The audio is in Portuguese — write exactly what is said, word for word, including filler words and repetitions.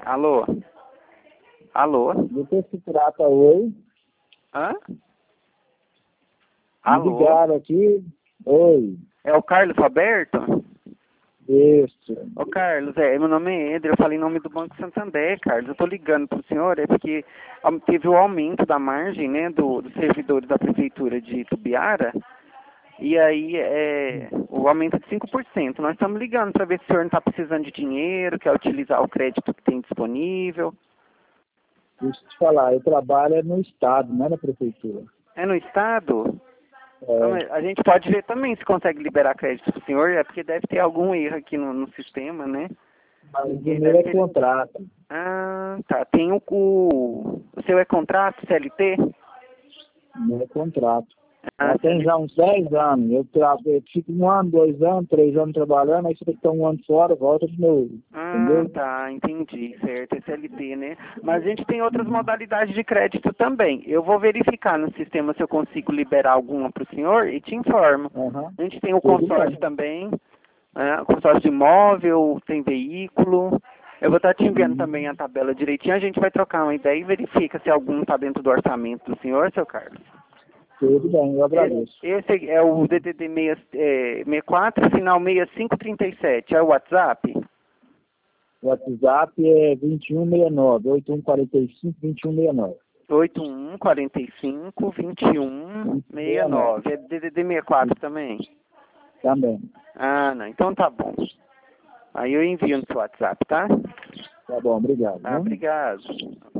Alô? Alô? Depois se trata oi. Hã? Me Alô? ligaram aqui. Oi. É o Carlos Roberto? Isso. Ô Carlos, é, meu nome é Eder, eu falei em nome do Banco Santander, Carlos. Eu tô ligando pro senhor, é porque am- teve o aumento da margem, né, do, dos servidores da Prefeitura de Itubiara, e aí é o aumento de cinco por cento. Nós estamos ligando para ver se o senhor não está precisando de dinheiro, quer utilizar o crédito que tem disponível. Deixa eu te falar, eu trabalho no Estado, não é na Prefeitura. É no Estado? É, Ah, mas a gente pode ver também se consegue liberar crédito pro senhor, é porque deve ter algum erro aqui no, no sistema, né? mas o Ninguém dinheiro deve é ter... contrato. Ah, tá. Tem o, o... O seu é contrato, C L T? Não é contrato. Ah, Já tem já uns dez anos. Eu, tra... eu fico um ano, dois anos, três anos trabalhando, aí você tem que estar um ano fora, volta de novo. Ah, Entendeu? tá, entendi, certo, é C L T, né? Mas a gente tem outras modalidades de crédito também. Eu vou verificar no sistema se eu consigo liberar alguma para o senhor e te informo. Aham. A gente tem o Tudo consórcio bem. também, né? Consórcio de imóvel, tem veículo. Eu vou estar te enviando também Hum, a tabela direitinho, a gente vai trocar uma ideia e verifica se algum está dentro do orçamento do senhor, seu Carlos. Tudo bem, eu agradeço. Esse, esse é o D D D seis, é, sessenta e quatro, final seis cinco trinta e sete, é o WhatsApp? O WhatsApp é vinte e um sessenta e nove, oito um quatro cinco, vinte e um sessenta e nove. oito um quatro cinco, vinte e um sessenta e nove. É D D D sessenta e quatro também? Também. Ah, não. Então tá bom. Aí eu envio no seu WhatsApp, tá? Tá bom, obrigado. Ah, Né? obrigado.